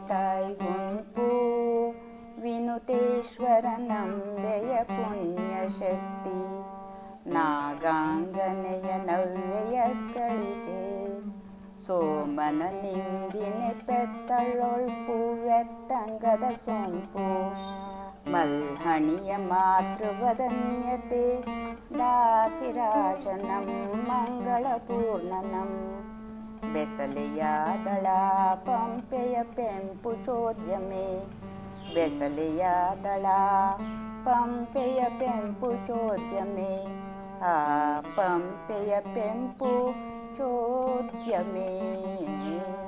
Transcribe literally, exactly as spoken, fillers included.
ತಾಯಿ ಗುಂಪು ವಿನುತೇಶ್ವರ ನಂಬೆಯ ಪುಣ್ಯಶಕ್ತಿ ನಾಗಾಂಗನೆಯ ನವ್ಯಗಳಿಗೆ ಸೋಮನ ನಿಂಬಿನೆ ಪೆತ್ತಳೊಳ್ಪು ವ್ಯತ್ತಂಗದ ಸೊಂಪು ಮಲ್ಹಣಿಯ ಮಾತೃವದನ್ಯತೆ ದಾಸಿರಾಜನಂ ಮಂಗಳಪೂರ್ಣನಂ ಬೆಸಲೆಯಾದಳ ಪಂಪೆಯ ಪೆಂಪು ಚೋದ್ಯಮೆ ಬೆಸಲೆಯಾದಳ ಪಂಪೆಯ ಪೆಂಪು ಚೋದ್ಯಮೆ ಆ ಪಂಪೆಯ ಪೆಂಪು ಚೋದ್ಯಮೆ